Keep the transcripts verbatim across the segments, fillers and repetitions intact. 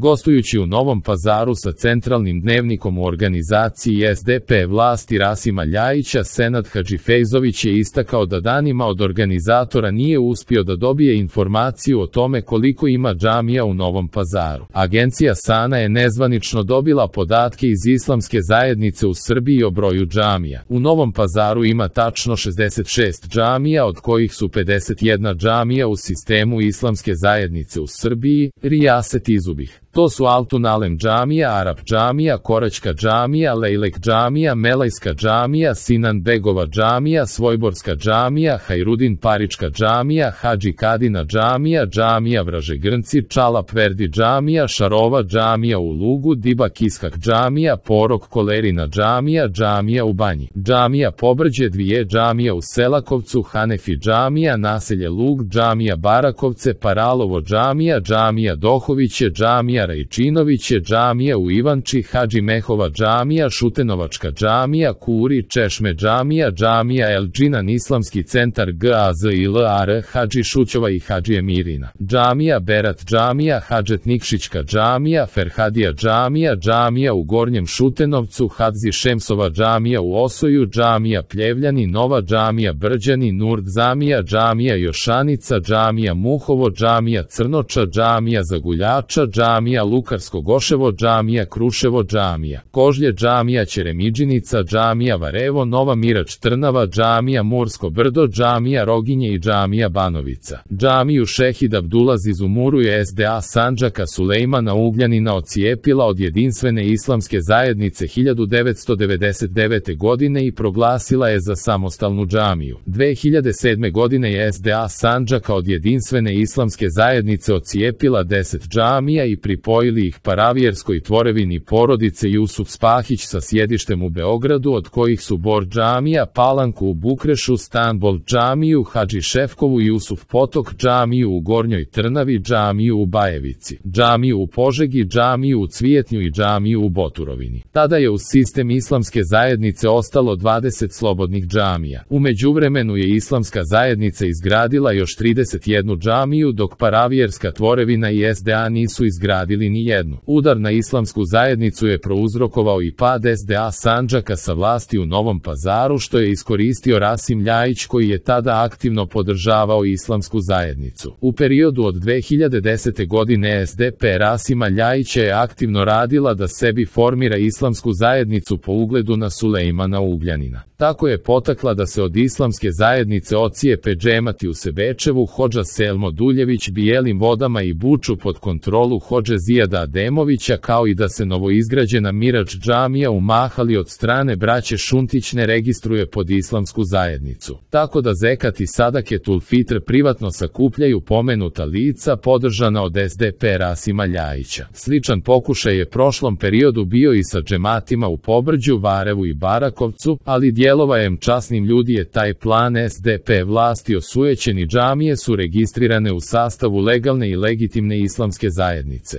Gostujući u Novom Pazaru sa centralnim dnevnikom u organizaciji S D P vlasti Rasima Ljajića, Senad Hadžifejzović je istakao da danima od organizatora nije uspio da dobije informaciju o tome koliko ima džamija u Novom Pazaru. Agencija Sana je nezvanično dobila podatke iz islamske zajednice u Srbiji o broju džamija. U Novom Pazaru ima tačno šezdeset šest džamija, od kojih su pedeset jedna džamija u sistemu islamske zajednice u Srbiji, Rijaset Izubih. To su Altun Alem džamija, Arap džamija, Koraćka džamija, Lejlek džamija, Melajska džamija, Sinan Begova džamija, Svojborska džamija, Hajrudin Parička džamija, Hadži Kadina džamija, džamija Vražegrnci, Čalap Verdi džamija, Šarova džamija u Lugu, Dibak Ishak džamija, Porok Kolerina džamija, džamija u Banji, džamija Pobrđe, Dvije džamija u Selakovcu, Hanefi džamija, naselje Lug, džamija Barakovce, Paralovo džamija, džamija Dohoviće, džamija Rajčinoviće, džamija u Ivanči, Hadži Mehova džamija, Šutenovačka džamija, Kuri, Češme džamija, džamija Elđinan, Islamski centar G A Z I L A R, Hadži Šućova i Hadži Emirina, džamija Berat džamija, Hadžet Nikšićka džamija, Ferhadija džamija, džamija u Gornjem Šutenovcu, Hadzi Šemsova džamija u Osoju, džamija Pljevljani, Nova džamija Brđani, Nurd Zamija, džamija Jošanica, džamija Muhovo, džamija Crnoča, džamija Zaguljača, džamija Lukarsko-Goševo, džamija Kruševo, džamija Kožlje, džamija Ćeremidžinica, džamija Varevo, Nova Mirač Trnava, džamija Mursko Brdo, džamija Roginje i džamija Banovica. Džamiju Šehid Abdulaziz Umuru je S D A Sandžaka Sulejmana Ugljanina ocijepila od jedinstvene islamske zajednice hiljadu devetsto devedeset devete. godine i proglasila je za samostalnu džamiju. dve hiljade sedme. godine je S D A Sandžaka od jedinstvene islamske zajednice ocijepila deset džamija i pripojili ih paravijerskoj tvorevini porodice Jusuf Spahić sa sjedištem u Beogradu, od kojih su Bor džamija, Palanku u Bukrešu, Stanbol džamiju, Hadži Šefkovu, Jusuf Potok džamiju u Gornjoj Trnavi, džamiju u Bajevici, džamiju u Požegi, džamiju u Cvijetnju i džamiju u Boturovini. Tada je uz sistem islamske zajednice ostalo dvadeset slobodnih džamija. U međuvremenu je islamska zajednica izgradila još trideset jednu džamiju, dok paravijerska tvorevina i S D A nisu izgradili ni jednu. Udar na islamsku zajednicu je prouzrokovao i pad S D A Sandžaka sa vlasti u Novom Pazaru, što je iskoristio Rasim Ljajić, koji je tada aktivno podržavao islamsku zajednicu. U periodu od dve hiljade desete. godine S D P Rasima Ljajića je aktivno radila da sebi formira islamsku zajednicu po ugledu na Sulejmana Ugljanina. Tako je potakla da se od islamske zajednice ocijepe džemati u Sebečevu, hodža Selmo Duljević, Bijelim Vodama i Buču pod kontrolu hodže Zijada Ademovića, kao i da se novoizgrađena Mirač džamija u Mahali od strane braće Šuntić ne registruje pod islamsku zajednicu. Tako da zekat i sadaketul fitr privatno sakupljaju pomenuta lica podržana od S D P Rasima Ljajića. Sličan pokušaj je prošlom periodu bio i sa džematima u Pobrđu, Varevu i Barakovcu, ali djelovajem časnim ljudi je taj plan S D P vlasti osujećeni džamije su registrirane u sastavu legalne i legitimne islamske zajednice.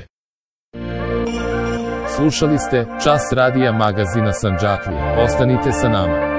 Slušali ste Čas radija magazina Sandžaklija. Ostanite sa nama.